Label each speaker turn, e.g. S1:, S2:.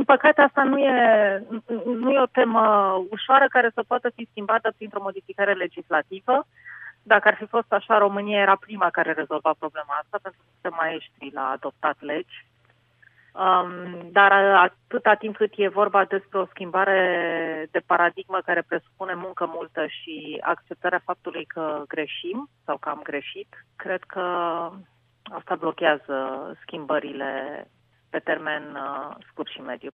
S1: păcate, asta nu e o temă ușoară care să poată fi schimbată printr-o modificare legislativă. Dacă ar fi fost așa, România era prima care rezolva problema asta, pentru că suntem maestri la adoptat legi. Dar atâta timp cât e vorba despre o schimbare de paradigmă care presupune muncă multă și acceptarea faptului că greșim sau că am greșit, cred că asta blochează schimbările pe termen scurt și mediu.